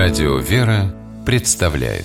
Радио «Вера» представляет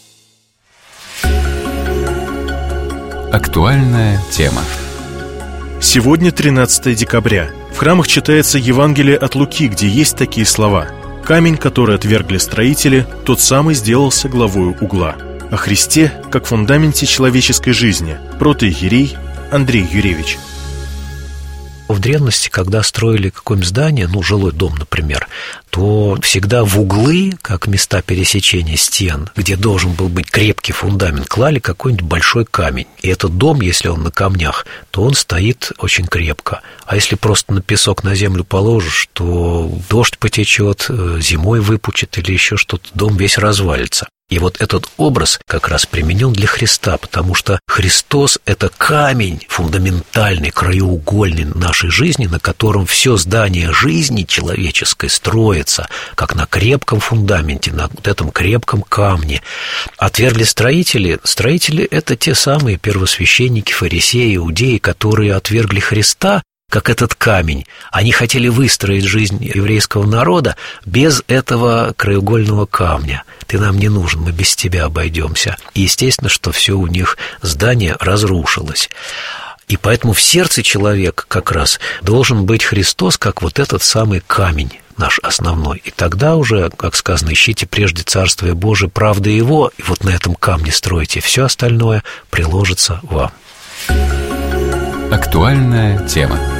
актуальная тема. Сегодня 13 декабря. В храмах читается Евангелие от Луки, где есть такие слова: «Камень, который отвергли строители, тот самый сделался главою угла». О Христе как фундаменте человеческой жизни. Протоиерей Андрей Юревич. В древности, когда строили какое-нибудь здание, жилой дом, например, то всегда в углы, как места пересечения стен, где должен был быть крепкий фундамент, клали какой-нибудь большой камень. И этот дом, если он на камнях, то он стоит очень крепко. А если просто на песок, на землю положишь, то дождь потечет, зимой выпучит или еще что-то, дом весь развалится. И вот этот образ как раз применен для Христа, потому что Христос – это камень фундаментальный, краеугольный нашей жизни, на котором все здание жизни человеческой строится, как на крепком фундаменте, на вот этом крепком камне. Отвергли строители. Строители – это те самые первосвященники, фарисеи, иудеи, которые отвергли Христа, как этот камень. Они хотели выстроить жизнь еврейского народа без этого краеугольного камня. Ты нам не нужен, мы без тебя обойдемся. И естественно, что все у них здание разрушилось. И поэтому в сердце человека как раз должен быть Христос, как вот этот самый камень наш основной. И тогда уже, как сказано, ищите прежде Царствие Божие, правды Его, и вот на этом камне стройте, все остальное приложится вам. Актуальная тема.